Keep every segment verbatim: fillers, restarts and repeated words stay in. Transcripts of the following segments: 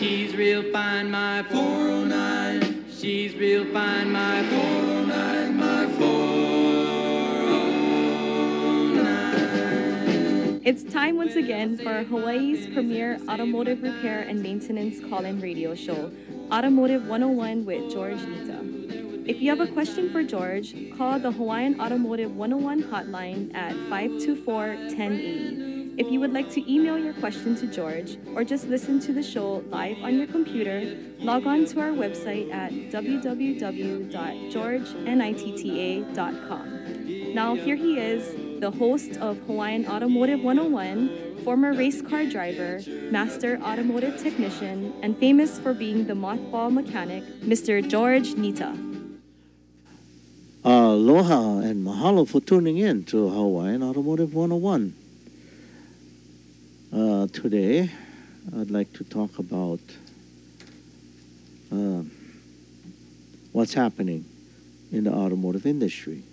She's real fine, my four oh nine. She's real fine, my four oh nine, my four oh nine. It's time once again for Hawaii's premier automotive repair and maintenance call-in radio show, Automotive one oh one with George Nita. If you have a question for George, call the Hawaiian Automotive one oh one hotline at five two four, one oh eight oh. If you would like to email your question to George or just listen to the show live on your computer, log on to our website at w w w dot george nitta dot com. Now here he is, the host of Hawaiian Automotive one oh one, former race car driver, master automotive technician, and famous for being the mothball mechanic, Mister George Nita. Aloha and mahalo for tuning in to Hawaiian Automotive one oh one. Uh, today, I'd like to talk about uh, what's happening in the automotive industry.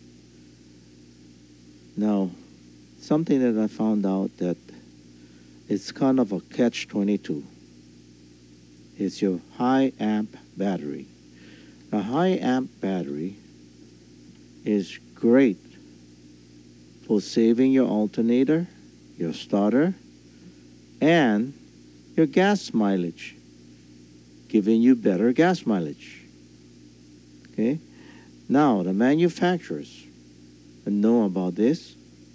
Now, something that I found out that it's kind of a catch twenty-two. It's your high amp battery. A high amp battery is great for saving your alternator, your starter, and your gas mileage, giving you better gas mileage. Okay? Now, the manufacturers know about this.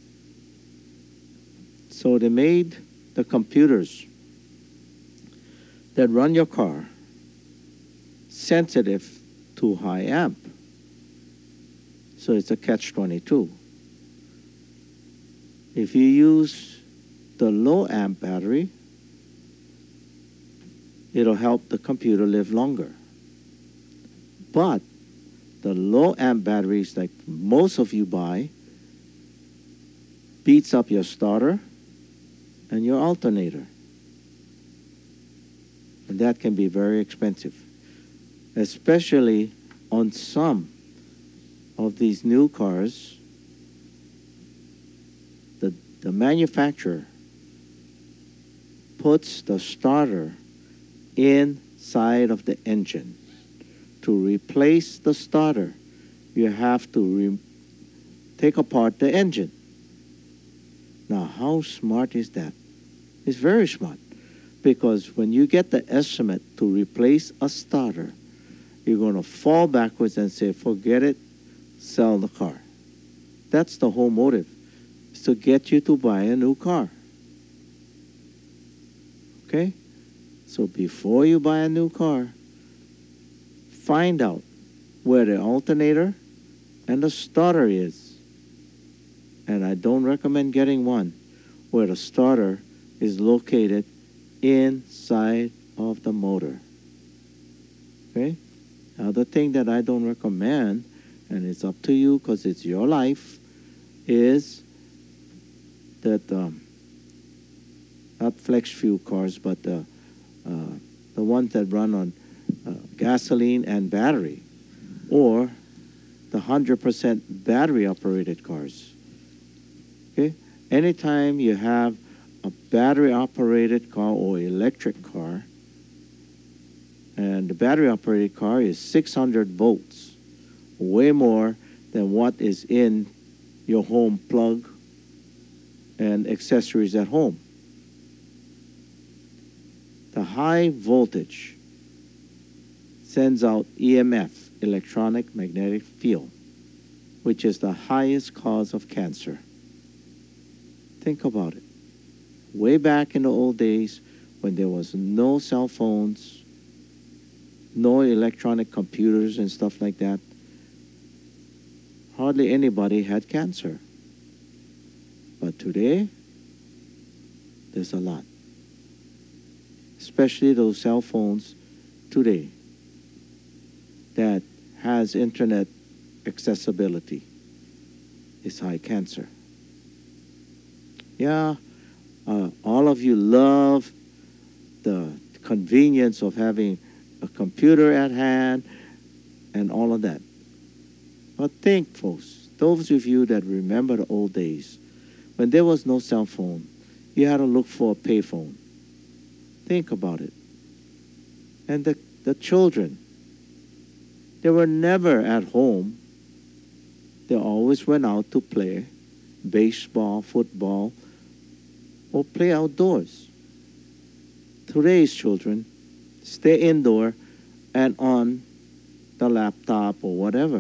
So they made the computers that run your car sensitive to high amp. So it's a catch twenty-two. If you use the low amp battery, it'll help the computer live longer. But the low amp batteries like most of you buy beats up your starter and your alternator. And that can be very expensive, especially on some of these new cars. The, the manufacturer puts the starter inside of the engine. To replace the starter, you have to re- take apart the engine. Now, how smart is that? It's very smart, because when you get the estimate to replace a starter, you're going to fall backwards and say, forget it, sell the car. That's the whole motive, is to get you to buy a new car. Okay? So before you buy a new car, find out where the alternator and the starter is. And I don't recommend getting one where the starter is located inside of the motor. Okay? Now the thing that I don't recommend, and it's up to you because it's your life, is that um, not flex fuel cars, but the, uh, the ones that run on uh, gasoline and battery, or the one hundred percent battery-operated cars. Okay? Anytime you have a battery-operated car or electric car, and the battery-operated car is six hundred volts, way more than what is in your home plug and accessories at home. The high voltage sends out E M F, electronic magnetic field, which is the highest cause of cancer. Think about it. Way back in the old days, when there was no cell phones, no electronic computers and stuff like that, hardly anybody had cancer. But today, there's a lot. Especially those cell phones today that has internet accessibility is high cancer. Yeah, uh, all of you love the convenience of having a computer at hand and all of that. But think, folks, those of you that remember the old days, when there was no cell phone, you had to look for a payphone. Think about it. And the, the children, they were never at home. They always went out to play baseball, football, or play outdoors. Today's children stay indoor and on the laptop or whatever.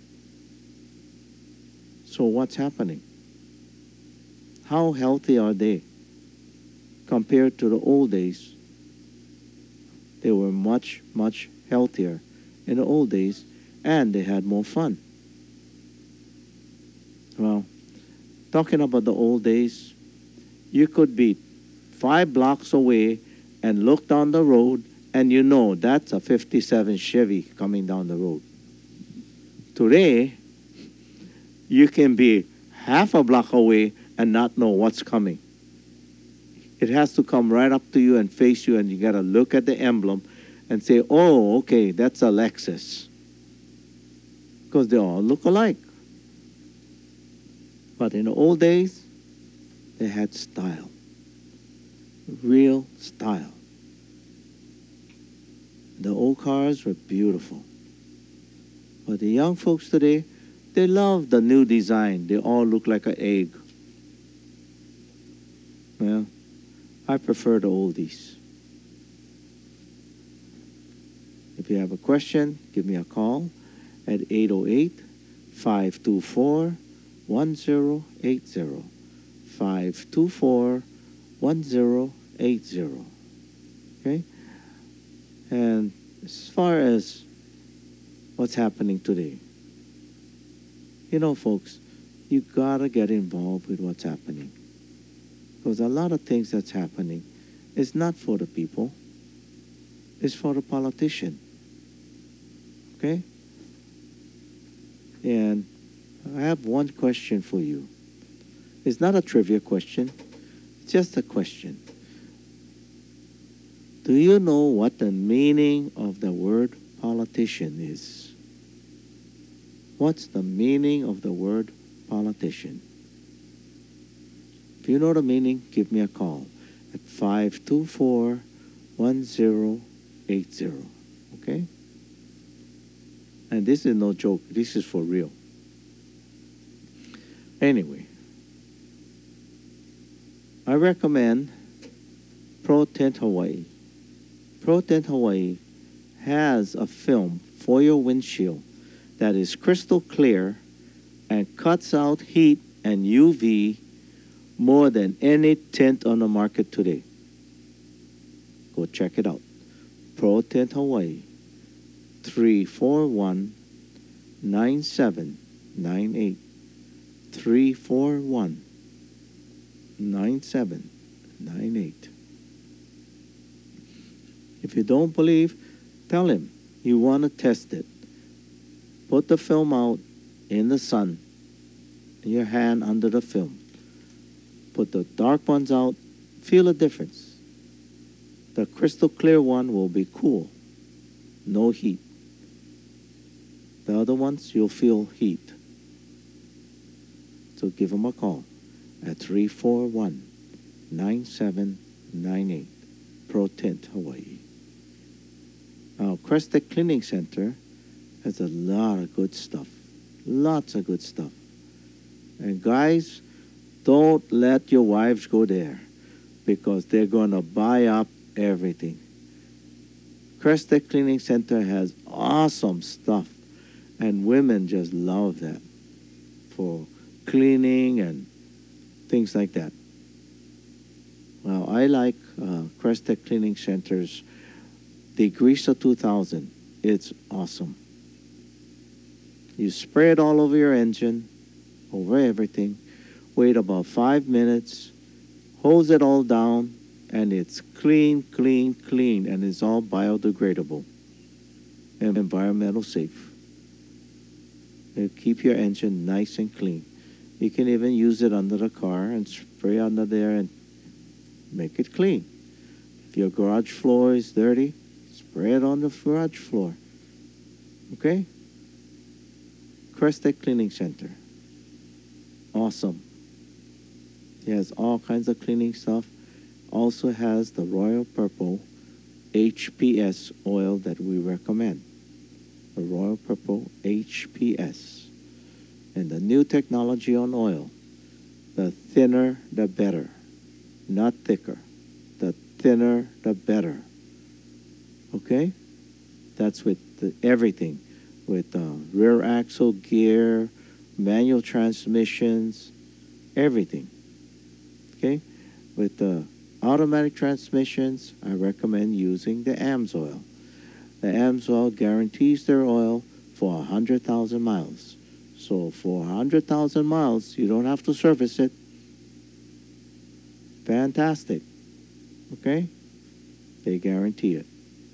So what's happening? How healthy are they compared to the old days? They were much, much healthier in the old days, and they had more fun. Well, talking about the old days, you could be five blocks away and look down the road, and you know that's a fifty-seven Chevy coming down the road. Today, you can be half a block away and not know what's coming. It has to come right up to you and face you, and you got to look at the emblem and say, oh, okay, that's a Lexus. Because they all look alike. But in the old days, they had style. Real style. The old cars were beautiful. But the young folks today, they love the new design. They all look like an egg. Well, I prefer the oldies. If you have a question, give me a call at eight oh eight, five two four, one zero eight zero. five two four, one zero eight zero. Okay? And as far as what's happening today, you know, folks, you gotta get involved with what's happening. Because a lot of things that's happening is not for the people. It's for the politician. Okay? And I have one question for you. It's not a trivia question. It's just a question. Do you know what the meaning of the word politician is? What's the meaning of the word politician? If you know the meaning, give me a call at five two four, one zero eight zero. Okay? And this is no joke. This is for real. Anyway, I recommend Pro Tint Hawaii. Pro Tint Hawaii has a film for your windshield that is crystal clear and cuts out heat and U V more than any tint on the market today. Go check it out. Pro Tint Hawaii, three four one, nine seven nine eight. three four one, nine seven nine eight. If you don't believe, tell him you want to test it. Put the film out in the sun, your hand under the film. Put the dark ones out, feel the difference. The crystal clear one will be cool, no heat. The other ones, you'll feel heat. So give them a call at three four one, nine seven nine eight. Pro Tint Hawaii. Now, Crestek Cleaning Center has a lot of good stuff. Lots of good stuff. And guys, don't let your wives go there because they're going to buy up everything. Crestek Cleaning Center has awesome stuff, and women just love that for cleaning and things like that. Well, I like uh, Crestek Cleaning Center's Degreaser two thousand. It's awesome. You spray it all over your engine, over everything, wait about five minutes, hose it all down, and it's clean, clean, clean, and it's all biodegradable and environmental safe. It'll keep your engine nice and clean. You can even use it under the car and spray under there and make it clean. If your garage floor is dirty, spray it on the garage floor. Okay? Crestek Cleaning Center. Awesome. It has all kinds of cleaning stuff. Also has the Royal Purple H P S oil that we recommend. The Royal Purple H P S. And the new technology on oil, the thinner the better, not thicker. The thinner the better. Okay? That's with the, everything. With uh, rear axle gear, manual transmissions, everything. Okay? With the automatic transmissions, I recommend using the AMSOIL. The AMSOIL guarantees their oil for one hundred thousand miles. So for one hundred thousand miles, you don't have to service it. Fantastic. Okay? They guarantee it.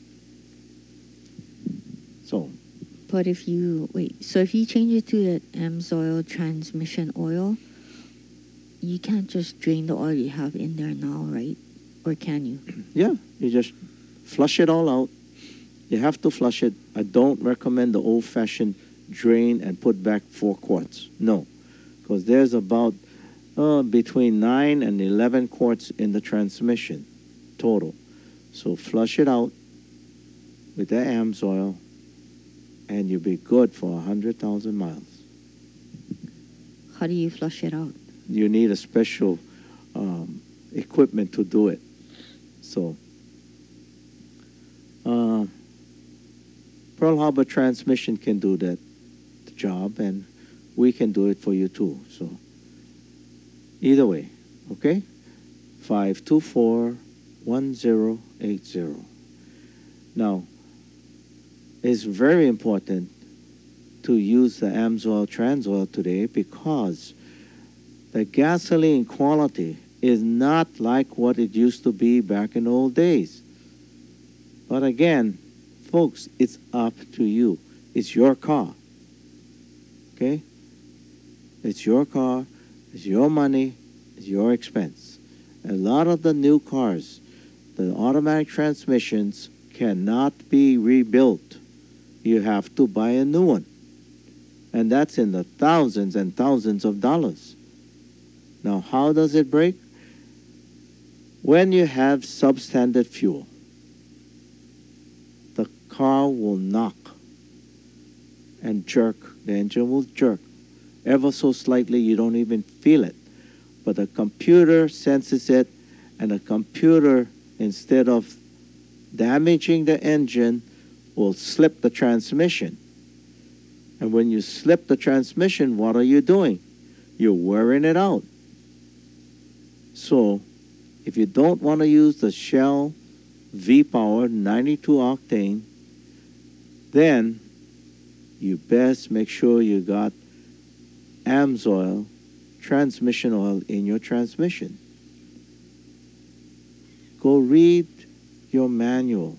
So, But if you, wait, so if you change it to the AMSOIL transmission oil, you can't just drain the oil you have in there now, right? Or can you? yeah, you just flush it all out. You have to flush it. I don't recommend the old-fashioned drain and put back four quarts. No, because there's about uh, between nine and eleven quarts in the transmission total. So flush it out with the AMSOIL, and you'll be good for one hundred thousand miles. How do you flush it out? You need a special um, equipment to do it. So, uh, Pearl Harbor Transmission can do that job, and we can do it for you too. So, either way, okay? five two four, one zero eight zero. Now, it's very important to use the AMSOIL Transoil today because the gasoline quality is not like what it used to be back in the old days. But again, folks, it's up to you. It's your car. Okay? It's your car. It's your money. It's your expense. A lot of the new cars, the automatic transmissions cannot be rebuilt. You have to buy a new one. And that's in the thousands and thousands of dollars. Now, how does it break? When you have substandard fuel, the car will knock and jerk. The engine will jerk. Ever so slightly, you don't even feel it. But the computer senses it, and the computer, instead of damaging the engine, will slip the transmission. And when you slip the transmission, what are you doing? You're wearing it out. So, if you don't want to use the Shell V-Power ninety-two octane, then you best make sure you got AMSOIL transmission oil in your transmission. Go read your manual.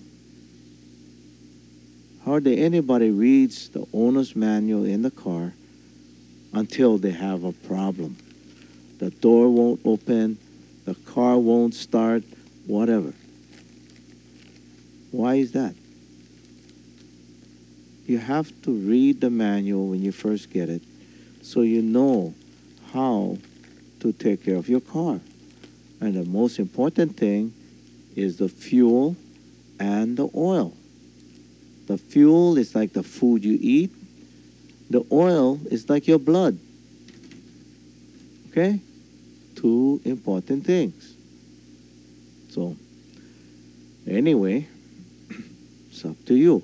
Hardly anybody reads the owner's manual in the car until they have a problem. The door won't open, the car won't start, whatever. Why is that? You have to read the manual when you first get it so you know how to take care of your car. And the most important thing is the fuel and the oil. The fuel is like the food you eat. The oil is like your blood. Okay? Two important things. So, anyway, it's up to you.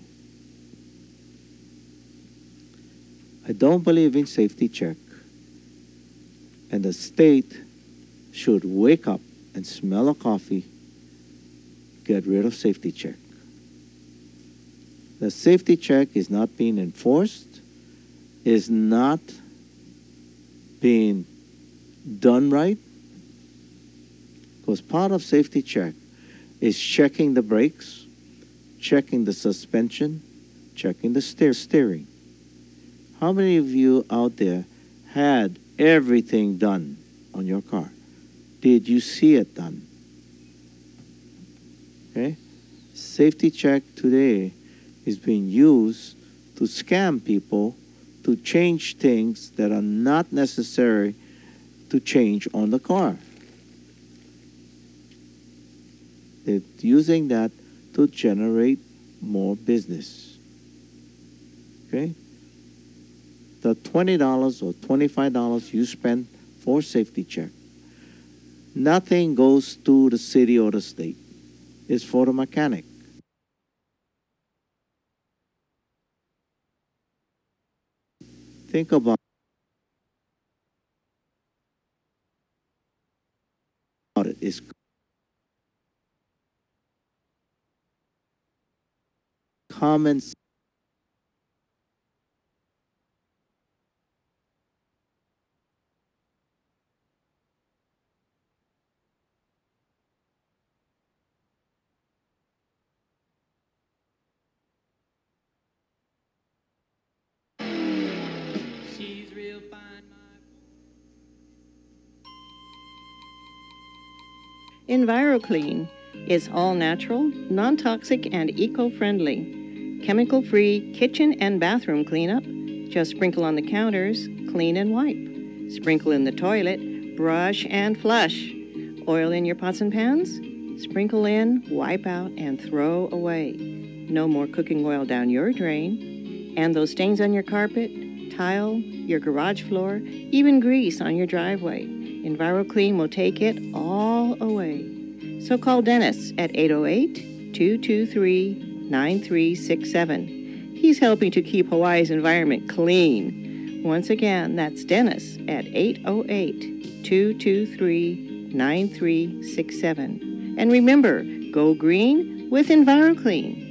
I don't believe in safety check. And the state should wake up and smell a coffee, get rid of safety check. The safety check is not being enforced, is not being done right, because part of safety check is checking the brakes, checking the suspension, checking the steer steering. How many of you out there had everything done on your car? Did you see it done? Okay? Safety check today is being used to scam people, to change things that are not necessary to change on the car. They're using that to generate more business. Okay? The twenty dollars or twenty-five dollars you spend for safety check, nothing goes to the city or the state. It's for the mechanic. Think about it. It's common sense. She's real fine, my EnviroClean is all natural, non-toxic, and eco-friendly. Chemical-free kitchen and bathroom cleanup. Just sprinkle on the counters, clean and wipe. Sprinkle in the toilet, brush and flush. Oil in your pots and pans? Sprinkle in, wipe out, and throw away. No more cooking oil down your drain. And those stains on your carpet, tile, your garage floor, even grease on your driveway. EnviroClean will take it all away. So call Dennis at eight oh eight, two two three, nine three six seven. He's helping to keep Hawaii's environment clean. Once again, that's Dennis at eight oh eight, two two three, nine three six seven. And remember, go green with EnviroClean.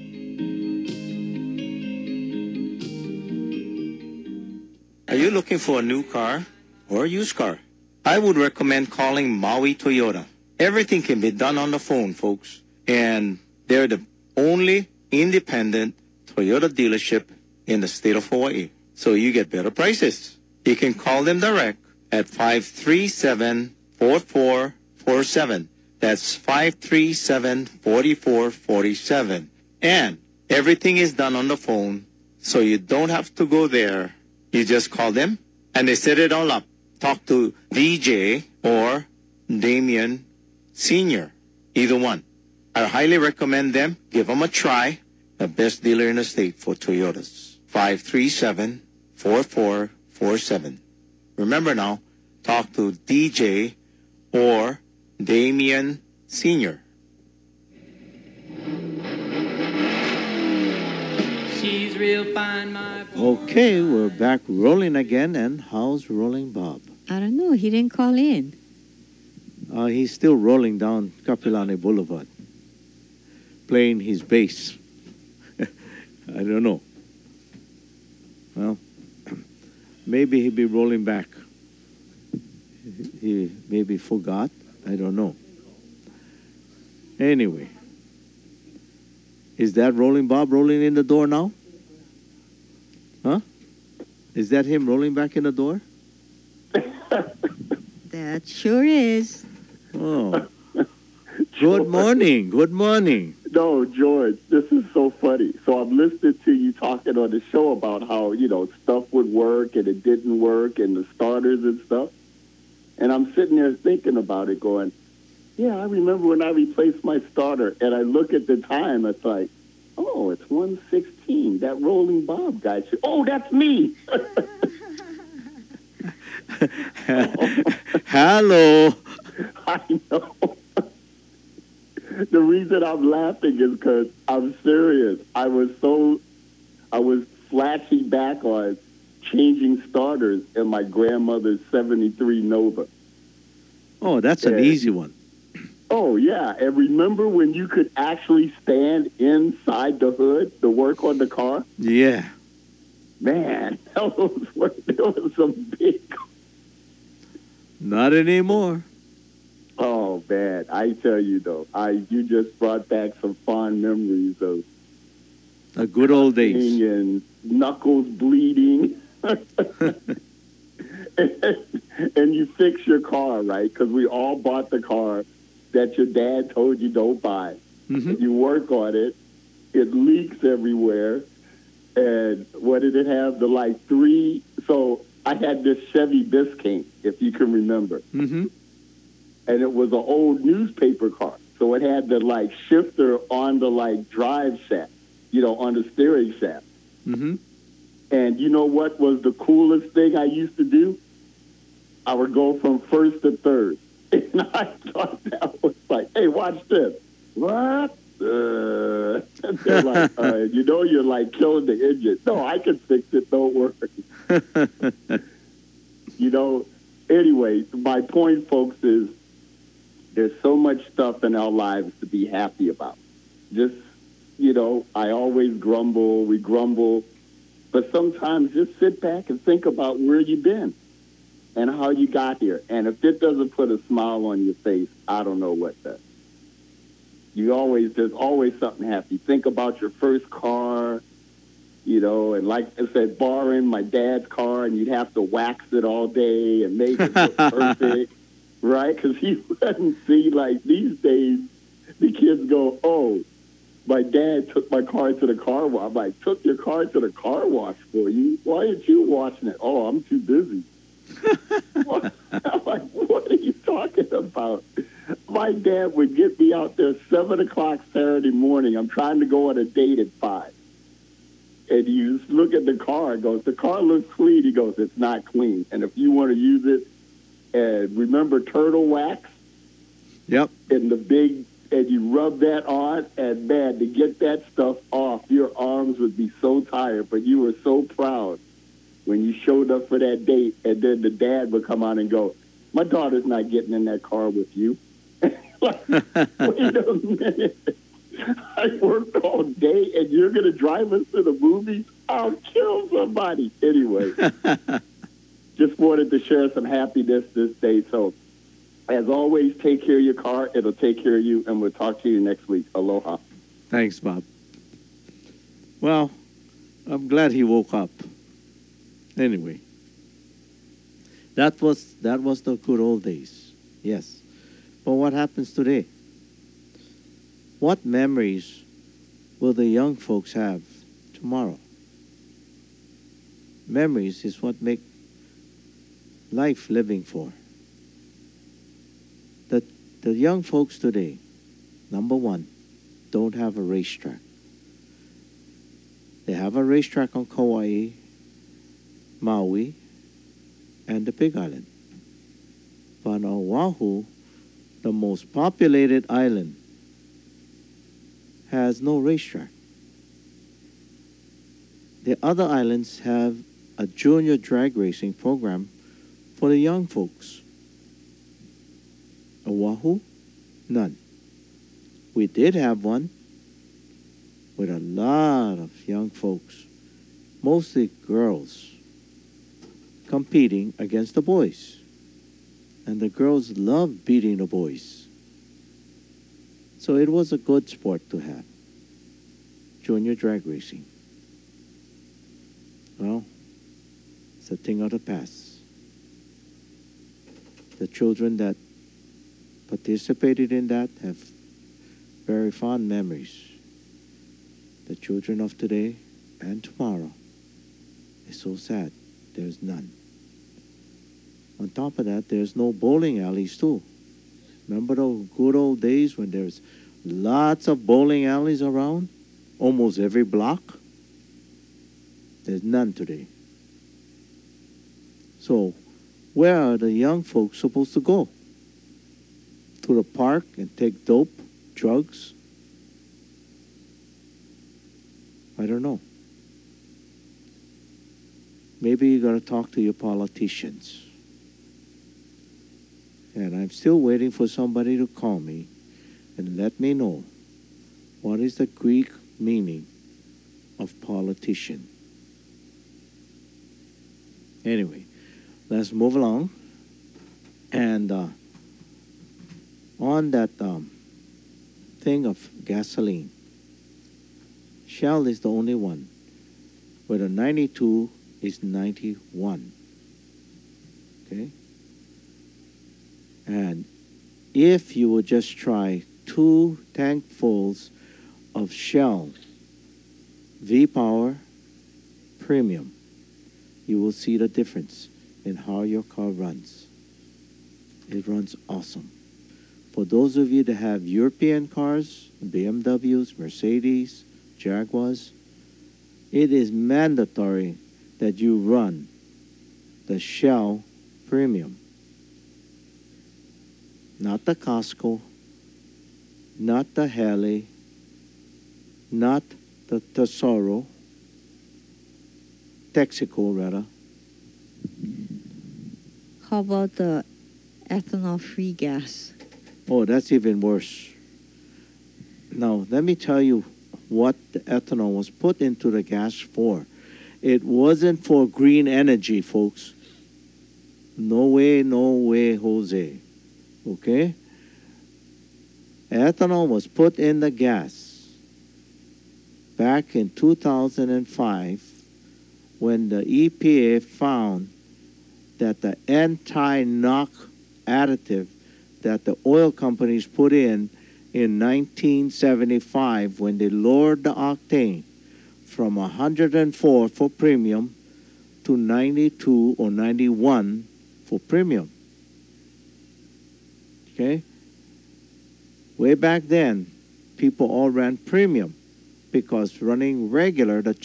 Are you looking for a new car or a used car? I would recommend calling Maui Toyota. Everything can be done on the phone, folks. And they're the only independent Toyota dealership in the state of Hawaii. So you get better prices. You can call them direct at five three seven, four four four seven. That's five three seven, four four four seven. And everything is done on the phone, so you don't have to go there. You just call them, and they set it all up. Talk to D J or Damien Senior, either one. I highly recommend them. Give them a try. The best dealer in the state for Toyotas. five three seven, four four four seven. Remember now, talk to D J or Damien Senior. She's real fine, my Okay, we're back rolling again, and how's Rolling Bob? I don't know. He didn't call in. Uh, he's still rolling down Kapilani Boulevard, playing his bass. I don't know. Well, maybe he'll be rolling back. He maybe forgot. I don't know. Anyway, is that Rolling Bob rolling in the door now? Huh? Is that him rolling back in the door? That sure is. Oh. Good morning. Good morning. No, George, this is so funny. So I'm listening to you talking on the show about how, you know, stuff would work and it didn't work and the starters and stuff. And I'm sitting there thinking about it going, yeah, I remember when I replaced my starter and I look at the time, it's like, oh, it's one sixteen. That Rolling Bob guy. Oh, that's me. Hello. I know. The reason I'm laughing is because I'm serious. I was so, I was flashing back on changing starters in my grandmother's seventy-three Nova. Oh, that's an And- easy one. Oh, yeah. And remember when you could actually stand inside the hood to work on the car? Yeah. Man, those were, there was some big... Not anymore. Oh, man. I tell you, though, I you just brought back some fond memories of The good old days. and knuckles bleeding. And you fix your car, right? Because we all bought the car that your dad told you don't buy. Mhm. You work on it, it leaks everywhere. And what did it have? The like three. So I had this Chevy Biscayne, if you can remember. Mm-hmm. And it was an old newspaper car. So it had the like shifter on the like drive shaft, you know, on the steering shaft. Mm-hmm. And you know what was the coolest thing I used to do? I would go from first to third. And I thought that was like, hey, watch this. What? Uh, and they're like, uh, you know, you're like killing the engine. No, I can fix it. Don't worry. You know, anyway, my point, folks, is there's so much stuff in our lives to be happy about. Just, you know, I always grumble, we grumble, but sometimes just sit back and think about where you've been and how you got here. And if it doesn't put a smile on your face, I don't know what does. You always, there's always something happy. Think about your first car, you know, and like I said, borrowing my dad's car, and you'd have to wax it all day and make it look perfect, right? Because you wouldn't see, like, these days, the kids go, oh, my dad took my car to the car wash. I'm like, took your car to the car wash for you? Why aren't you washing it? Oh, I'm too busy. I'm like, what are you talking about? My dad would get me out there seven o'clock Saturday morning. I'm trying to go on a date at five. And you look at the car and goes, the car looks clean. He goes, it's not clean. And if you want to use it, and remember turtle wax? Yep. And the big, and you rub that on, and man, to get that stuff off, your arms would be so tired, but you were so proud when you showed up for that date, and then the dad would come on and go, my daughter's not getting in that car with you. Like, wait a minute. I worked all day, and you're going to drive us to the movies? I'll kill somebody. Anyway, just wanted to share some happiness this day. So, as always, take care of your car. It'll take care of you, and we'll talk to you next week. Aloha. Thanks, Bob. Well, I'm glad he woke up. Anyway, that was that was the good old days. Yes. But what happens today? What memories will the young folks have tomorrow? Memories is what make life living for. The, the young folks today, number one, don't have a racetrack. They have a racetrack on Kauai, Maui, and the Big Island. But on Oahu, the most populated island, has no racetrack. The other islands have a junior drag racing program for the young folks. Oahu, none. We did have one with a lot of young folks, mostly girls, competing against the boys. And the girls loved beating the boys. So it was a good sport to have. Junior drag racing. Well, it's a thing of the past. The children that participated in that have very fond memories. The children of today and tomorrow is so sad. There's none. On top of that, there's no bowling alleys too. Remember those good old days when there's lots of bowling alleys around? Almost every block? There's none today. So, where are the young folks supposed to go? To the park and take dope, drugs? I don't know. Maybe you got to talk to your politicians. And I'm still waiting for somebody to call me and let me know what is the Greek meaning of politician. Anyway, let's move along. And uh, on that um, thing of gasoline, Shell is the only one where the ninety-two is ninety-one. Okay? And if you would just try two tankfuls of Shell V-Power Premium, you will see the difference in how your car runs. It runs awesome. For those of you that have European cars, B M Ws, Mercedes, Jaguars, it is mandatory that you run the Shell Premium. Not the Costco, not the Haley, not the Tesoro, Texaco rather. How about the ethanol-free gas? Oh, that's even worse. Now, let me tell you what the ethanol was put into the gas for. It wasn't for green energy, folks. No way, no way, Jose. Okay? Ethanol was put in the gas back in two thousand five when the E P A found that the anti-knock additive that the oil companies put in in nineteen seventy-five when they lowered the octane from one hundred four for premium to ninety-two or ninety-one for premium. Okay? Way back then, people all ran premium because running regular, the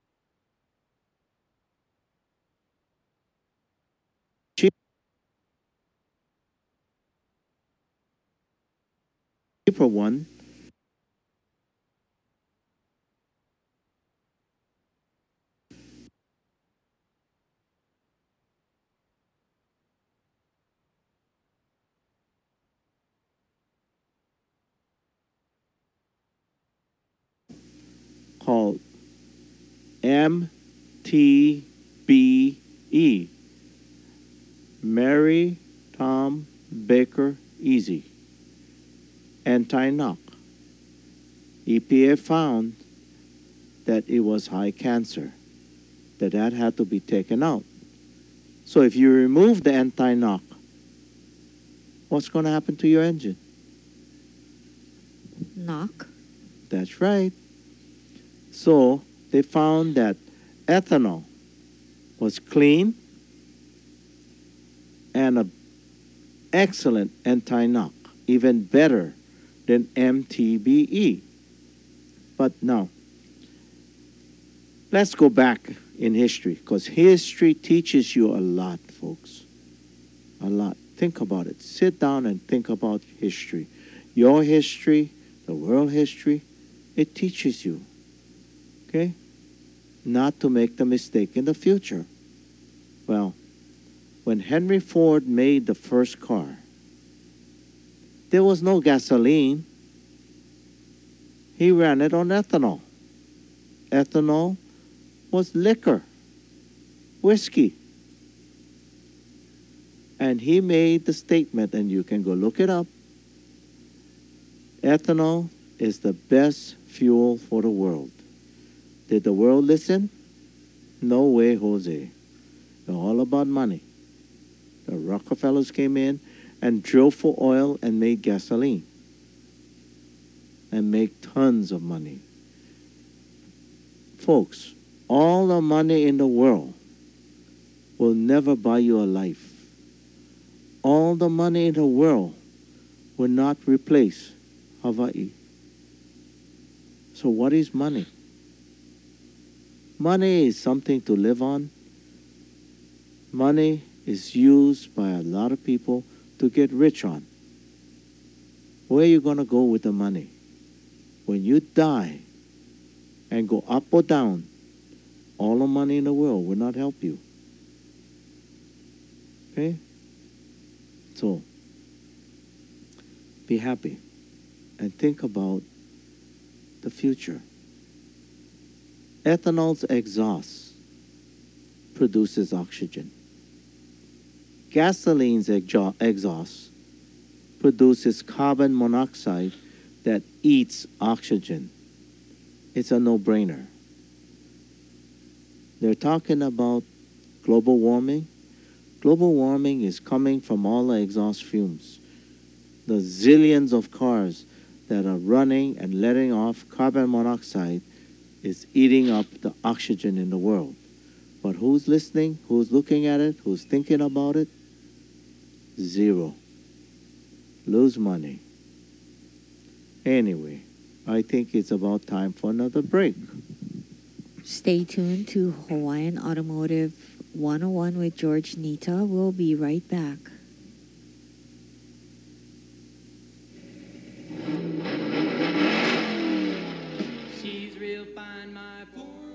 cheaper one called M T B E, Mary Tom Baker Easy, anti-knock. E P A found that it was high cancer, that that had to be taken out. So if you remove the anti-knock, what's going to happen to your engine? Knock? That's right. So they found that ethanol was clean and an excellent anti-knock, even better than M T B E. But now, let's go back in history, because history teaches you a lot, folks. A lot. Think about it. Sit down and think about history. Your history, the world history, it teaches you, okay, not to make the mistake in the future. Well, when Henry Ford made the first car, there was no gasoline. He ran it on ethanol. Ethanol was liquor, whiskey. And he made the statement, and you can go look it up, ethanol is the best fuel for the world. Did the world listen? No way, Jose. They're all about money. The Rockefellers came in and drilled for oil and made gasoline and make tons of money. Folks, all the money in the world will never buy you a life. All the money in the world will not replace Hawaii. So what is money? Money is something to live on. Money is used by a lot of people to get rich on. Where are you going to go with the money? When you die and go up or down, all the money in the world will not help you. Okay? So, be happy and think about the future. Ethanol's exhaust produces oxygen. Gasoline's exha- exhaust produces carbon monoxide that eats oxygen. It's a no-brainer. They're talking about global warming. Global warming is coming from all the exhaust fumes. The zillions of cars that are running and letting off carbon monoxide is eating up the oxygen in the world. But who's listening? Who's looking at it? Who's thinking about it? Zero. lose money. Anyway, I think it's about time for another break. Stay tuned to Hawaiian Automotive one oh one with George Nita. We'll be right back. She's real fine, my four.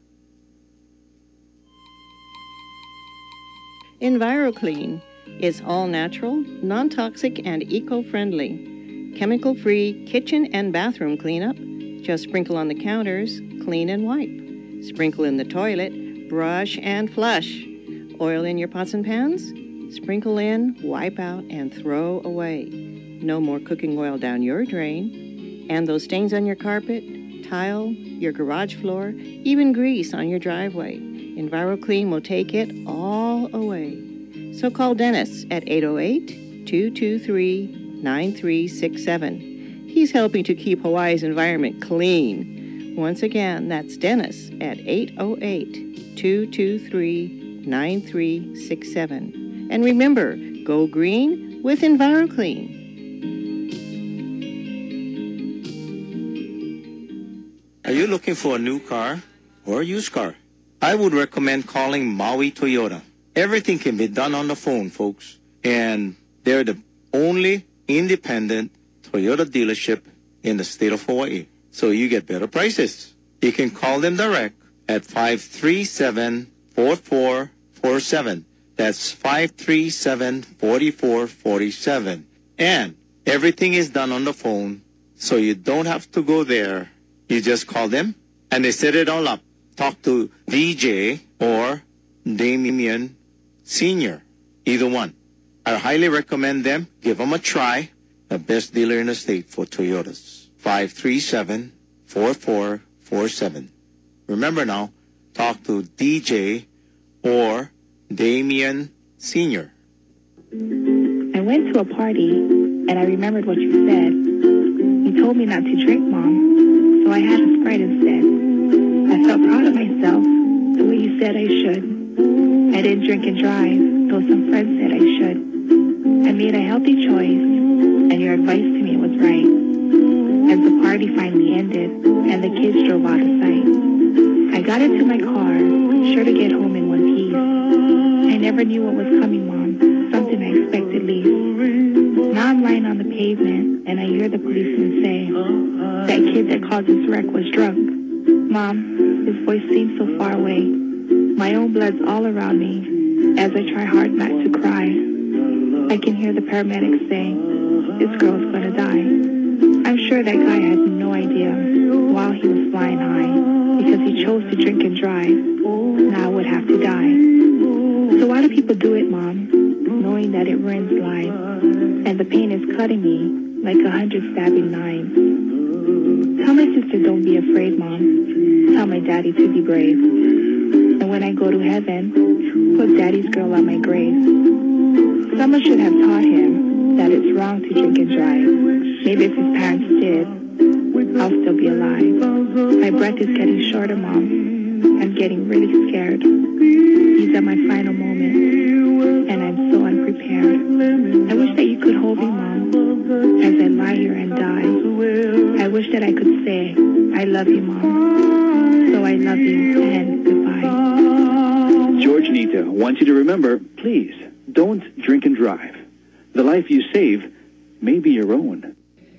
EnviroClean is all natural, non-toxic, and eco-friendly. Chemical-free kitchen and bathroom cleanup. Just sprinkle on the counters, clean and wipe. Sprinkle in the toilet, brush and flush. Oil in your pots and pans? Sprinkle in, wipe out, and throw away. No more cooking oil down your drain. And those stains on your carpet, tile, your garage floor, even grease on your driveway. EnviroClean will take it all away. So call Dennis at eight oh eight, two two three, nine three six seven. He's helping to keep Hawaii's environment clean. Once again, that's Dennis at eight oh eight, two two three, nine three six seven. And remember, go green with EnviroClean. Are you looking for a new car or a used car? I would recommend calling Maui Toyota. Everything can be done on the phone, folks. And they're the only independent Toyota dealership in the state of Hawaii. So you get better prices. You can call them direct at five three seven, four four four seven. That's five three seven, four four four seven. And everything is done on the phone, so you don't have to go there. You just call them, and they set it all up. Talk to D J or Damien Senior, either one. I highly recommend them. Give them a try. The best dealer in the state for Toyotas. five three seven, four four four seven. Remember now, talk to D J or Damien Senior. I went to a party, and I remembered what you said. You told me not to drink, Mom, so I had a Sprite instead. I felt proud of myself, the way you said I should. I didn't drink and drive, though some friends said I should. I made a healthy choice, and your advice to me was right. As the party finally ended, and the kids drove out of sight, I got into my car, sure to get home in one piece. I never knew what was coming, Mom, something I expected least. Now I'm lying on the pavement, and I hear the policeman say, that kid that caused this wreck was drunk. Mom, his voice seems so far away. My own blood's all around me as I try hard not to cry. I can hear the paramedics saying, this girl's gonna die. I'm sure that guy had no idea while he was flying high, because he chose to drink and drive. Now I would have to die. So why do people do it, Mom, knowing that it ruins lives, and the pain is cutting me like a hundred stabbing knives? Tell my sister don't be afraid, Mom. Tell my daddy to be brave. And when I go to heaven, put daddy's girl on my grave. Someone should have taught him that it's wrong to drink and drive. Maybe if his parents did, I'll still be alive. My breath is getting shorter, Mom. I'm getting really scared. These are my final moments, and I'm so unprepared. I wish that you could hold me, Mom, as I lie here and die. I wish that I could say, I love you, Mom. So I love you, and goodbye. George Nita wants you to remember, please, don't drink and drive. The life you save may be your own.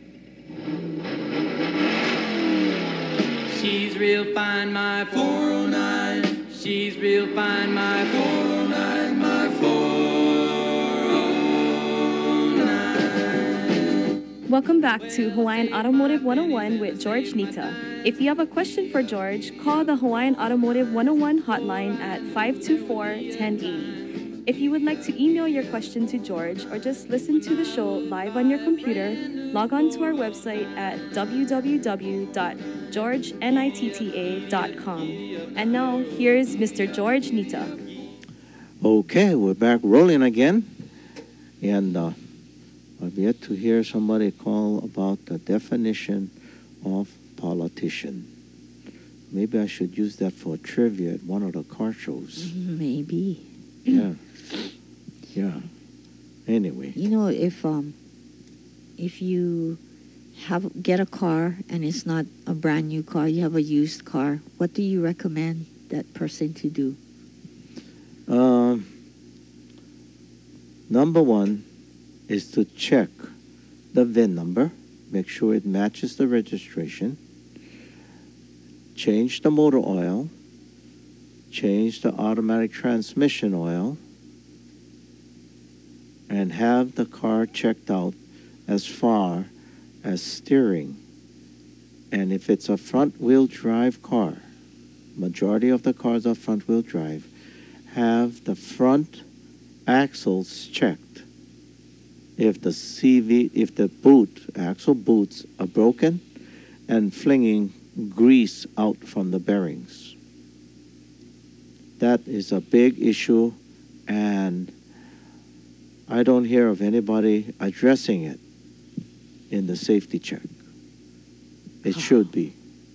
She's real fine, my four oh nine. She's real fine, my four oh nine, my four oh nine. Welcome back to Hawaiian Automotive one oh one with George Nita. If you have a question for George, call the Hawaiian Automotive one oh one hotline at five two four, one oh eight oh. If you would like to email your question to George or just listen to the show live on your computer, log on to our website at w w w dot george nitta dot com. And now, here's Mister George Nita. Okay, we're back rolling again. And uh, I've yet to hear somebody call about the definition of politician. Maybe I should use that for trivia at one of the car shows. Maybe. Yeah. Yeah. Anyway. You know, if um, if you have get a car and it's not a brand new car, you have a used car, what do you recommend that person to do? Um, number one is to check the V I N number, make sure it matches the registration, change the motor oil, change the automatic transmission oil, and have the car checked out as far as steering. And if it's a front-wheel drive car, majority of the cars are front-wheel drive, have the front axles checked. If the C V, if the boot, axle boots are broken and flinging grease out from the bearings. That is a big issue, and I don't hear of anybody addressing it in the safety check. It should be.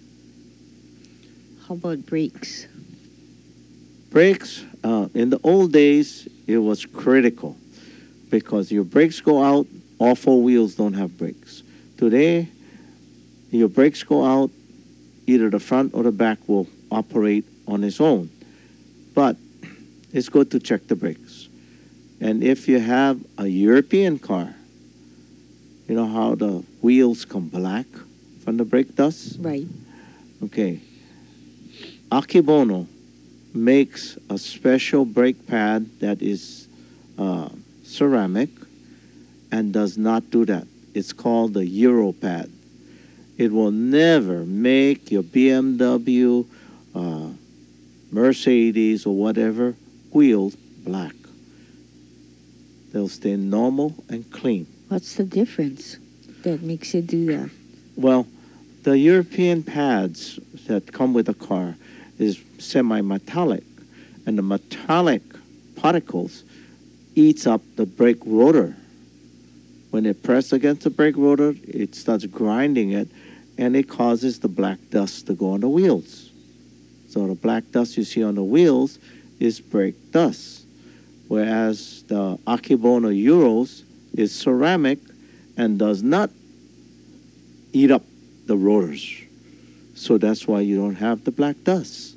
How about brakes? Brakes, uh, in the old days, it was critical because your brakes go out, all four wheels don't have brakes. Today, your brakes go out, either the front or the back will operate on its own. But it's good to check the brakes. And if you have a European car, you know how the wheels come black from the brake dust? Right. Okay. Akebono makes a special brake pad that is uh, ceramic and does not do that. It's called the Euro pad. It will never make your B M W, uh, Mercedes, or whatever wheels black. They'll stay normal and clean. What's the difference that makes it do that? Well, the European pads that come with a car is semi-metallic, and the metallic particles eats up the brake rotor. When it presses against the brake rotor, it starts grinding it, and it causes the black dust to go on the wheels. So the black dust you see on the wheels is brake dust, whereas the Akebono Euros is ceramic and does not eat up the rotors. So that's why you don't have the black dust.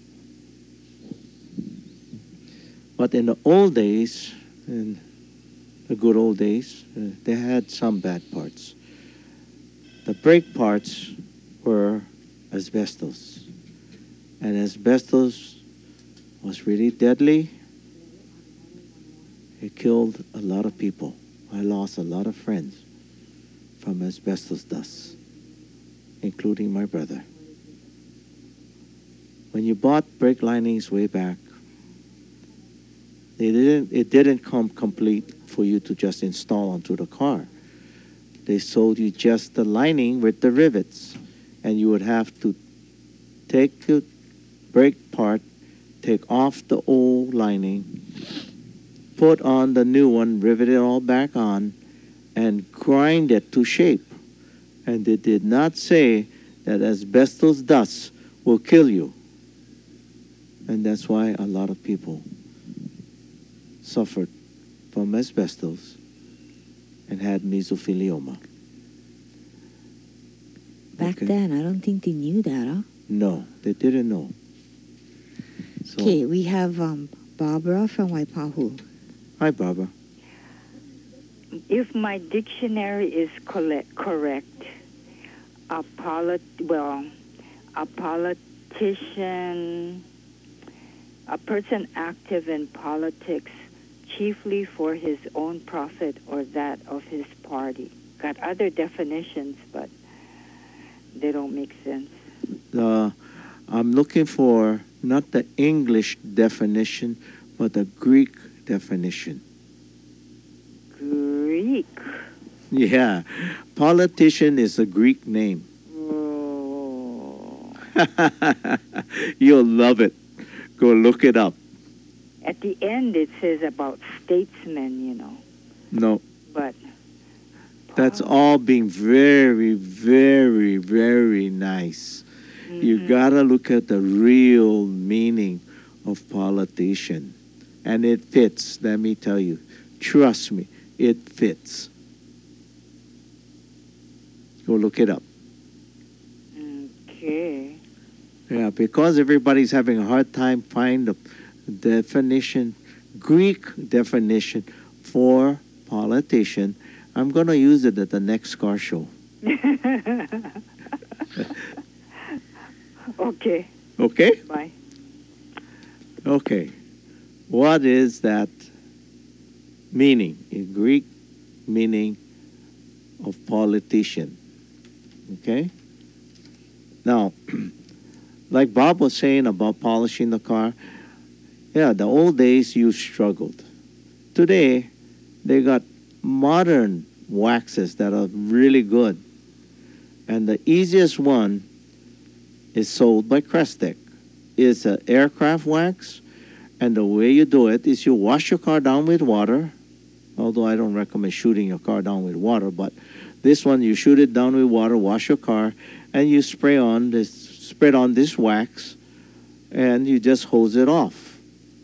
But in the old days, in the good old days, uh, they had some bad parts. The brake parts were asbestos. And asbestos was really deadly. It killed a lot of people. I lost a lot of friends from asbestos dust, including my brother. When you bought brake linings way back, they didn't, it didn't come complete for you to just install onto the car. They sold you just the lining with the rivets, and you would have to take the brake part, take off the old lining, put on the new one, rivet it all back on, and grind it to shape. And they did not say that asbestos dust will kill you. And that's why a lot of people suffered from asbestos and had mesothelioma. Back Okay. then, I don't think they knew that, huh? No, they didn't know. So, Okay, we have um, Barbara from Waipahu. hi, Barbara. If my dictionary is collect, correct, a polit well, a politician, a person active in politics chiefly for his own profit or that of his party. Got other definitions, but they don't make sense. Uh, I'm looking for not the English definition, but the Greek definition. Greek. Yeah, politician is a Greek name. Oh. You'll love it. Go look it up. At the end, it says about statesmen, you know, No, but that's all being very, very, very nice. You Mhm. gotta look at the real meaning of politician. And it fits, let me tell you. Trust me, it fits. Go look it up. Okay. Yeah, because everybody's having a hard time find the definition, Greek definition for politician. I'm going to use it at the next car show. Okay. Okay? Bye. Okay. What is that meaning in Greek meaning of politician? Okay? Now, like Bob was saying about polishing the car, yeah, the old days you struggled. Today, they got modern waxes that are really good. And the easiest one is sold by Crestek. It's an aircraft wax, and the way you do it is you wash your car down with water, although I don't recommend shooting your car down with water, but this one you shoot it down with water, wash your car, and you spray on this, spread on this wax, and you just hose it off.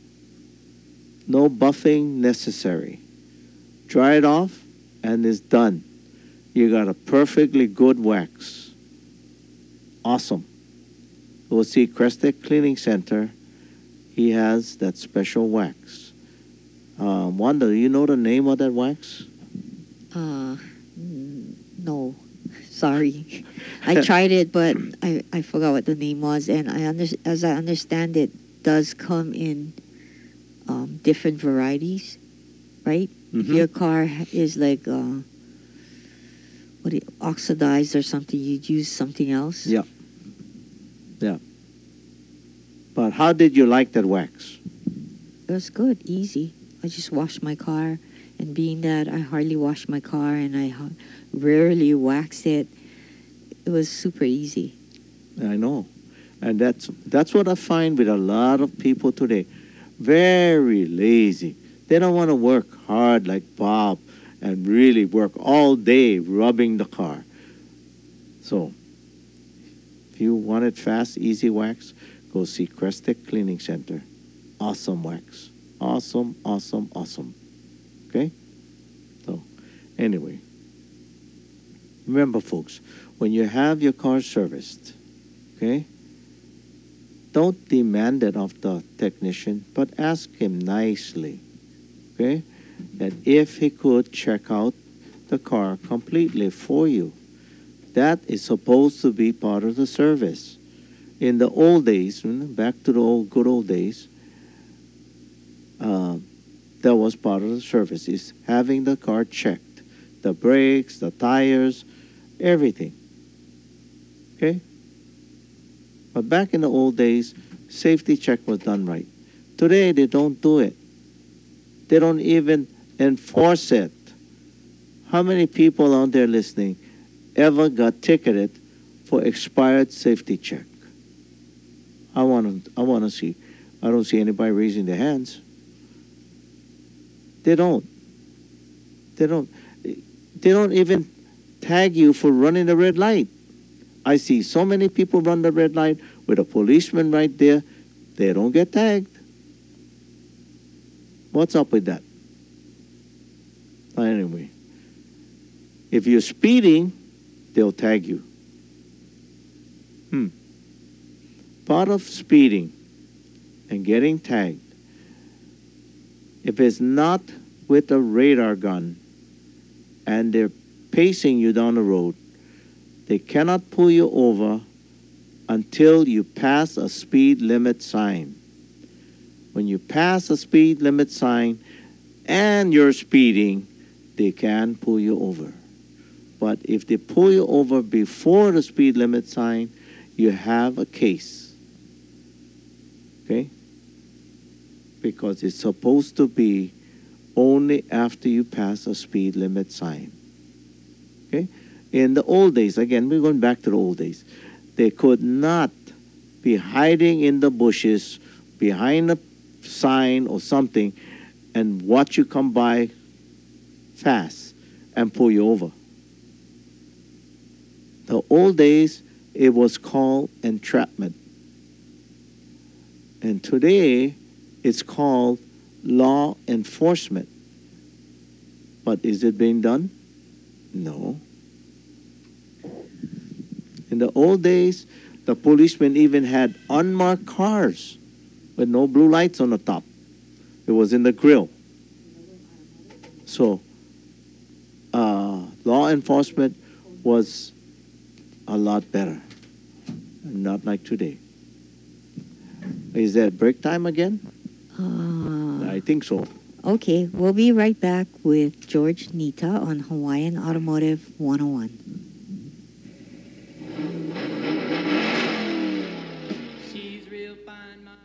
No buffing necessary. Dry it off, and it's done. You got a perfectly good wax. Awesome. Go see Crestek Cleaning Center. He has that special wax. Uh, Wanda, do you know the name of that wax? Uh, mm, no, sorry. I tried it, but I, I forgot what the name was, and I under, as I understand it, does come in um, different varieties, right? If Mhm. your car is like uh, what do you, oxidized or something, you'd use something else. Yeah. Yeah. But how did you like that wax? It was good, easy. I just washed my car, and being that I hardly wash my car and I ha- rarely wax it, it was super easy. I know. And that's that's what I find with a lot of people today. Very lazy. They don't want to work hard like Bob and really work all day rubbing the car. So, if you want it fast, easy wax, go see Crestek Cleaning Center. Awesome wax. Awesome, awesome, awesome. Okay? So, anyway. Remember, folks, when you have your car serviced, okay, don't demand it of the technician, but ask him nicely, okay, that if he could check out the car completely for you. That is supposed to be part of the service. In the old days, back to the old good old days, uh, that was part of the service, is having the car checked. The brakes, the tires, everything. Okay? But back in the old days, safety check was done right. Today, they don't do it. They don't even enforce it. How many people out there listening ever got ticketed for expired safety check? I want to I want to see. I don't see anybody raising their hands. They don't. They don't. They don't even tag you for running the red light. I see so many people run the red light with a policeman right there. They don't get tagged. What's up with that? Anyway, if you're speeding, they'll tag you. Hmm. Part of speeding and getting tagged, if it's not with a radar gun and they're pacing you down the road, they cannot pull you over until you pass a speed limit sign. When you pass a speed limit sign and you're speeding, they can pull you over. But if they pull you over before the speed limit sign, you have a case. Okay? Because it's supposed to be only after you pass a speed limit sign. Okay? In the old days, again, we're going back to the old days, they could not be hiding in the bushes behind a sign or something and watch you come by fast and pull you over. The old days, it was called entrapment. And today, it's called law enforcement. But is it being done? No. In the old days, the policemen even had unmarked cars with no blue lights on the top. It was in the grill. So, uh, law enforcement was a lot better. Not like today. Is that break time again? Uh, I think so. okay, we'll be right back with George Nita on Hawaiian Automotive one oh one. She's real fine, my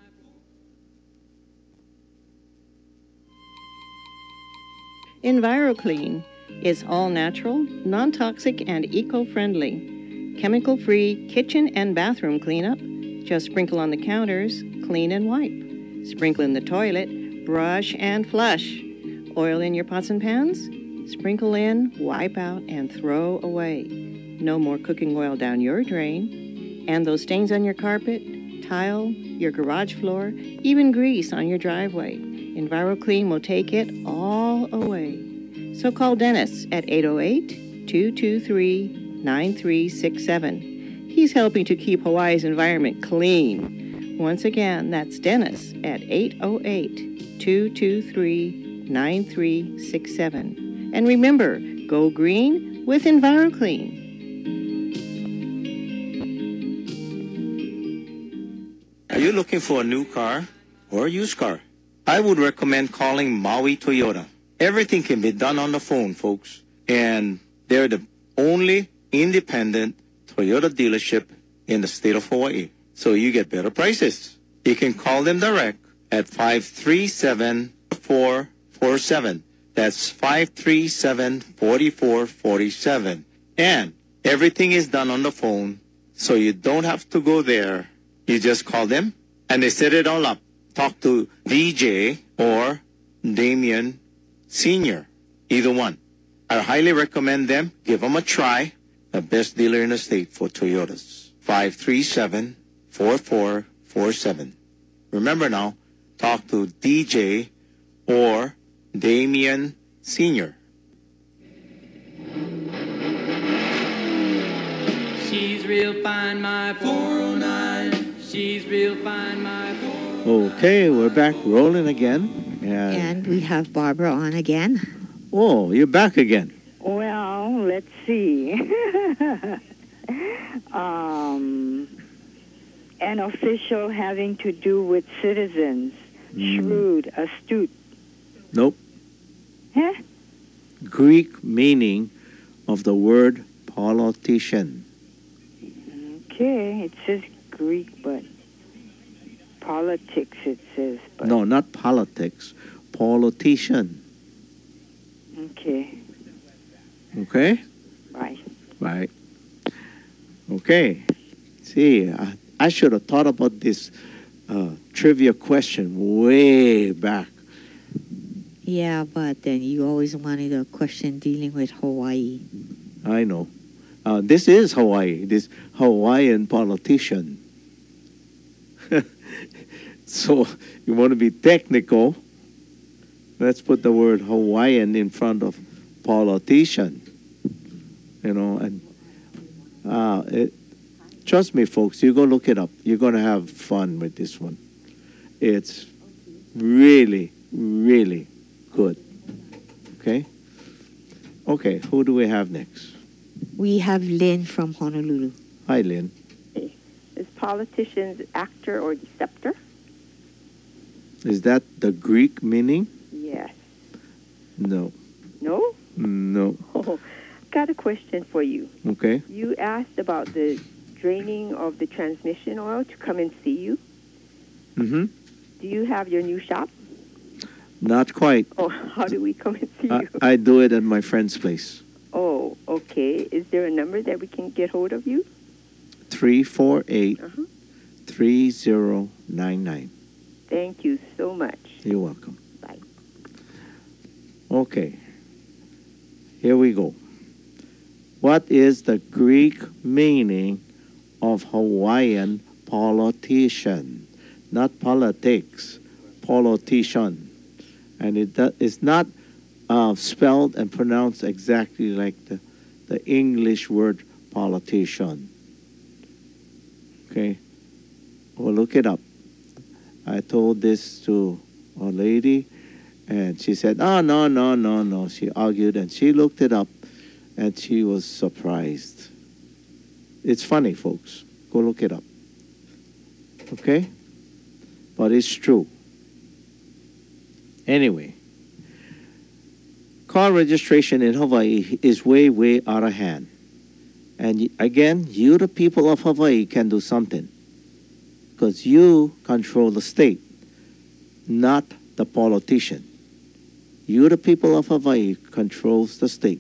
EnviroClean is all natural, non-toxic, and eco-friendly. Chemical-free kitchen and bathroom cleanup. Just sprinkle on the counters, clean and wipe. Sprinkle in the toilet, brush and flush. Oil in your pots and pans? Sprinkle in, wipe out, and throw away. No more cooking oil down your drain. And those stains on your carpet, tile, your garage floor, even grease on your driveway. EnviroClean will take it all away. So call Dennis at eight oh eight, two two three, nine three six seven. He's helping to keep Hawaii's environment clean. Once again, that's Dennis at eight oh eight, two two three, nine three six seven. And remember, go green with EnviroClean. Are you looking for a new car or a used car? I would recommend calling Maui Toyota. Everything can be done on the phone, folks. And they're the only independent Toyota dealership in the state of Hawaii. So you get better prices. You can call them direct at five three seven, four four seven. That's five three seven, four four four seven. And everything is done on the phone, so you don't have to go there. You just call them, and they set it all up. Talk to D J or Damien Senior, either one. I highly recommend them. Give them a try. The best dealer in the state for Toyotas. five three seven, four four four seven. Remember now, talk to D J or Damien Senior. She's real fine, my four oh nine. She's real fine, my four oh nine. Okay, we're back rolling again. And, And we have Barbara on again. oh, you're back again. Well, let's see. um, an official having to do with citizens. Mm. Shrewd, astute. Nope. Huh? Greek meaning of the word politician. Okay, it says Greek, but politics it says. But No, not politics. Politician. Okay, Okay? right. Right. Okay. See, I, I should have thought about this uh, trivia question way back. Yeah, but then you always wanted a question dealing with Hawaii. I know. Uh, this is Hawaii. This Hawaiian politician. So you want to be technical? Let's put the word Hawaiian in front of politician. You know, and uh, it, trust me, folks. You go look it up. You're going to have fun with this one. It's really, really good. Okay. Okay. Who do we have next? We have Lynn from Honolulu. Hi, Lynn. Is politicians actor or deceptor? Is that the Greek meaning? Yes. No. No? No. Oh, got a question for you. Okay. You asked about the draining of the transmission oil to come and see you. Mm-hmm. Do you have your new shop? Not quite. Oh, how do we come and see I, you? I do it at my friend's place. Oh, okay. Is there a number that we can get hold of you? three four eight, Uh-huh. three zero nine nine. Thank you so much. You're welcome. Bye. Okay. Here we go. What is the Greek meaning of Hawaiian politician? Not politics, politician. And it do, it's not uh, spelled and pronounced exactly like the, the English word politician. Okay? Well, look it up. I told this to a lady, and she said, oh, no, no, no, no. She argued, and she looked it up, and she was surprised. It's funny, folks. Go look it up. Okay? But it's true. Anyway, car registration in Hawaii is way, way out of hand. And again, you, the people of Hawaii, can do something. Because you control the state, not the politician. You, the people of Hawaii, controls the state.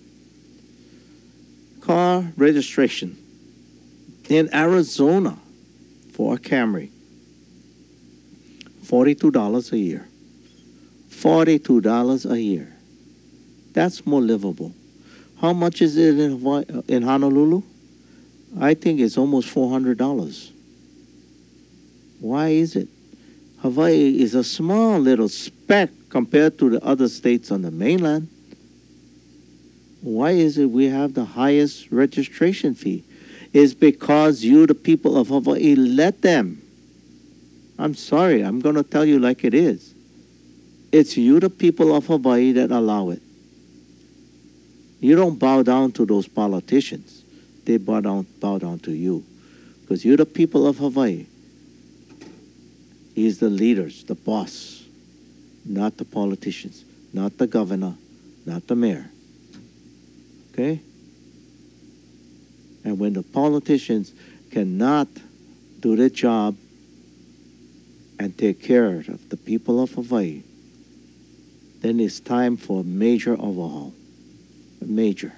Car registration in Arizona for a Camry, forty-two dollars a year. forty-two dollars a year. That's more livable. How much is it in, Hawaii, in Honolulu? I think it's almost four hundred dollars. Why is it? Hawaii is a small little speck compared to the other states on the mainland. Why is it we have the highest registration fee? It's because you, the people of Hawaii, let them. I'm sorry, I'm going to tell you like it is. It's you, the people of Hawaii, that allow it. You don't bow down to those politicians. They bow down, bow down to you. Because you're the people of Hawaii. He's the leaders, the boss, not the politicians, not the governor, not the mayor. Okay? And when the politicians cannot do their job and take care of the people of Hawaii, then it's time for a major overhaul. A major.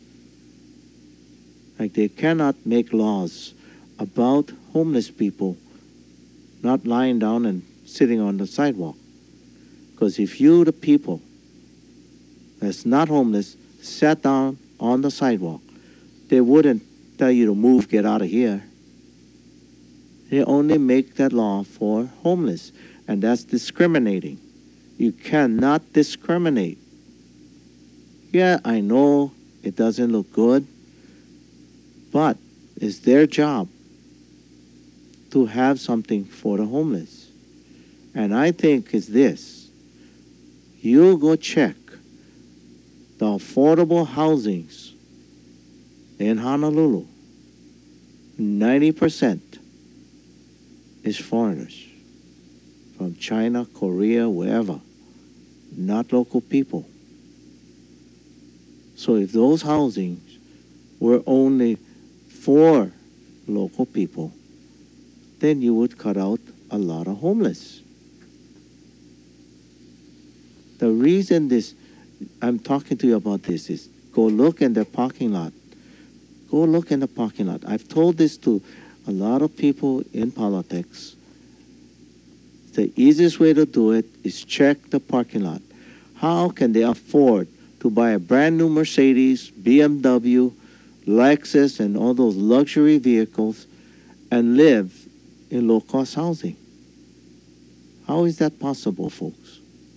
Like they cannot make laws about homeless people not lying down and sitting on the sidewalk. Because if you, the people that's not homeless, sat down on the sidewalk, they wouldn't tell you to move, get out of here. They only make that law for homeless, and that's discriminating. You cannot discriminate. Yeah, I know it doesn't look good, but it's their job to have something for the homeless. And I think it's this. You go check the affordable housings in Honolulu. ninety percent is foreigners from China, Korea, wherever, not local people. So if those housings were only for local people, then you would cut out a lot of homeless. The reason this, I'm talking to you about this is, go look in the parking lot. Go look in the parking lot. I've told this to a lot of people in politics. The easiest way to do it is check the parking lot. How can they afford to buy a brand new Mercedes, B M W, Lexus, and all those luxury vehicles and live in low-cost housing? How is that possible, folks?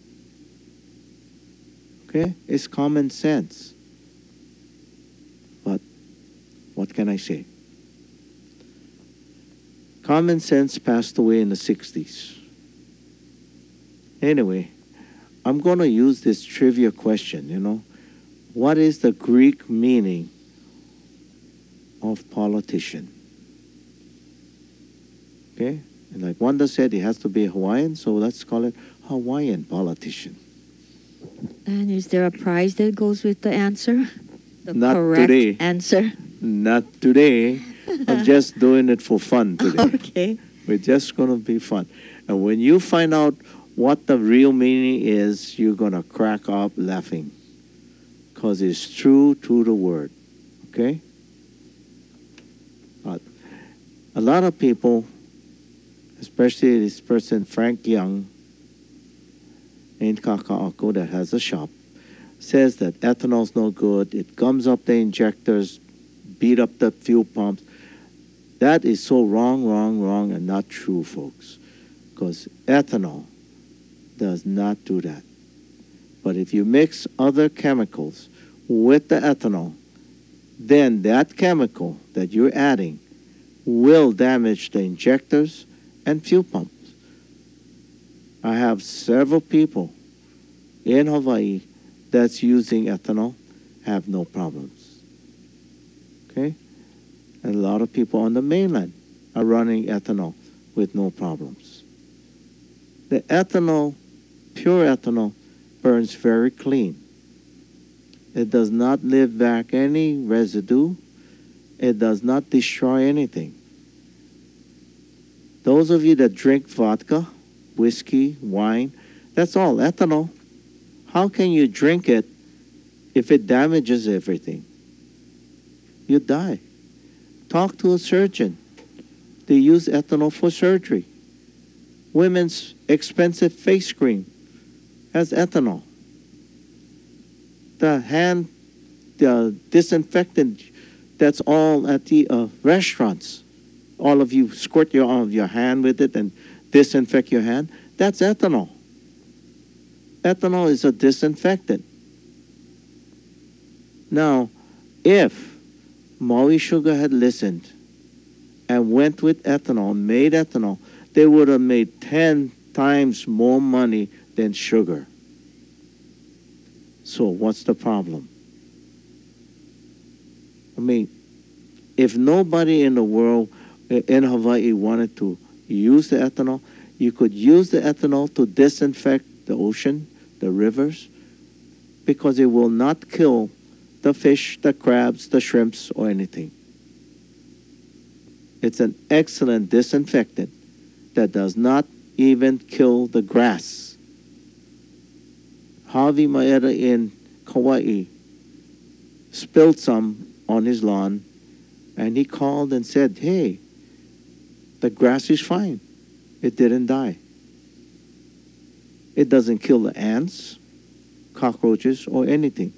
Okay? It's common sense. But what can I say? Common sense passed away in the sixties. Anyway, I'm going to use this trivia question, you know. What is the Greek meaning of politician? Okay? And like Wanda said, it has to be Hawaiian, so let's call it Hawaiian politician. And is there a prize that goes with the answer? The Not correct today. answer? Not today. I'm just doing it for fun today. Okay. We're just going to be fun. And when you find out what the real meaning is, you're going to crack up laughing. Because it's true to the word. Okay? But a lot of people, especially this person, Frank Young, in Kaka'ako that has a shop, says that ethanol's no good. It gums up the injectors, beat up the fuel pumps. That is so wrong, wrong, wrong, and not true, folks. Because ethanol does not do that. But if you mix other chemicals with the ethanol, then that chemical that you're adding will damage the injectors and fuel pumps. I have several people in Hawaii that's using ethanol, have no problems. Okay? And a lot of people on the mainland are running ethanol with no problems. The ethanol, pure ethanol, burns very clean. It does not leave back any residue. It does not destroy anything. Those of you that drink vodka, whiskey, wine, that's all ethanol. How can you drink it if it damages everything? You die. Talk to a surgeon. They use ethanol for surgery. Women's expensive face cream has ethanol. The hand the disinfectant that's all at the uh, restaurants. All of you squirt your, uh, your hand with it and disinfect your hand. That's ethanol. Ethanol is a disinfectant. Now, if Maui Sugar had listened and went with ethanol, made ethanol, they would have made ten times more money than sugar. So what's the problem? I mean, if nobody in the world, in Hawaii, wanted to use the ethanol, you could use the ethanol to disinfect the ocean, the rivers, because it will not kill the fish, the crabs, the shrimps, or anything. It's an excellent disinfectant that does not even kill the grass. Harvey Maeda in Kauai spilled some on his lawn, and he called and said, hey, the grass is fine. It didn't die. It doesn't kill the ants, cockroaches, or anything.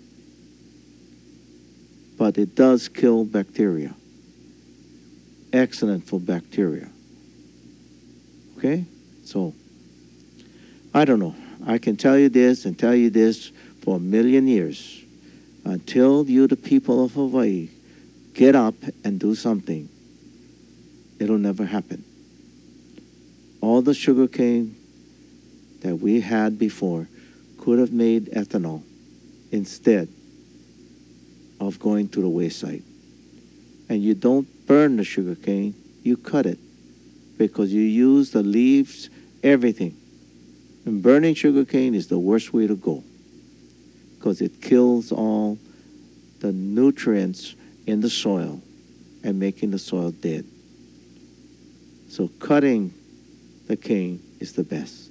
But it does kill bacteria. Excellent for bacteria. Okay? So, I don't know. I can tell you this and tell you this for a million years. Until you, the people of Hawaii, get up and do something, it'll never happen. All the sugarcane that we had before could have made ethanol instead of going to the wayside. And you don't burn the sugarcane, you cut it, because you use the leaves, everything. And burning sugarcane is the worst way to go, because it kills all the nutrients in the soil and making the soil dead. So cutting the cane is the best.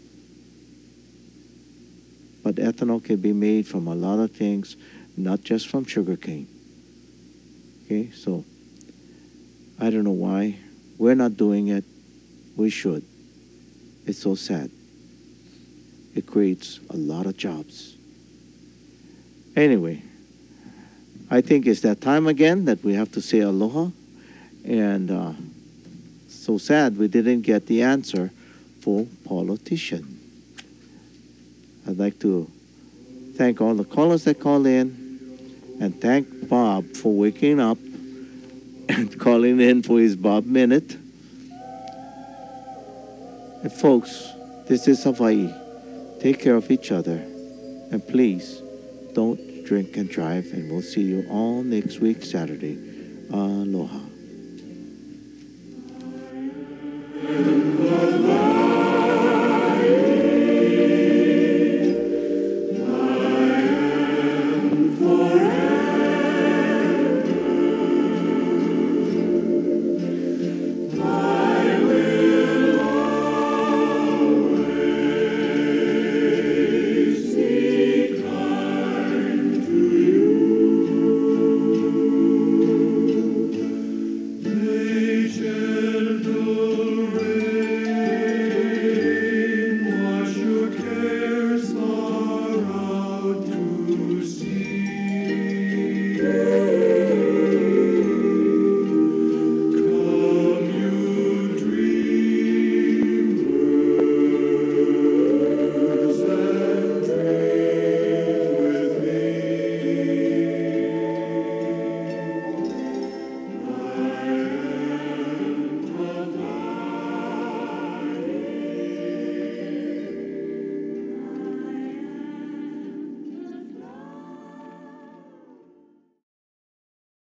But ethanol can be made from a lot of things, not just from sugarcane. Okay, so I don't know why we're not doing it. We should. It's so sad. It creates a lot of jobs. Anyway, I think it's that time again that we have to say aloha. And uh, so sad we didn't get the answer for politician. I'd like to thank all the callers that call in and thank Bob for waking up and calling in for his Bob Minute. And folks, this is Hawaii. Take care of each other. And please, don't drink and drive. And we'll see you all next week, Saturday. Aloha.